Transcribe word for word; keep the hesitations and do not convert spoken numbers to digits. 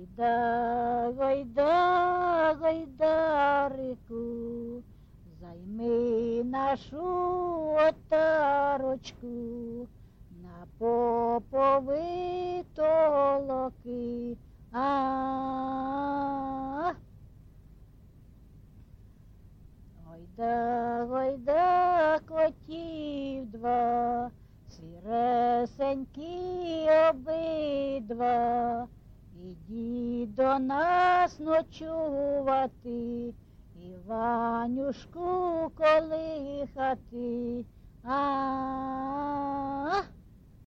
Гойда, гойда, гойдарику, займи нашу отарочку, на попови толоки. А-а-а. Гойда, гойда, котів два, сіресенькі обидва, ідіть до нас ночувати, Іванюшку колихати. А-а-а.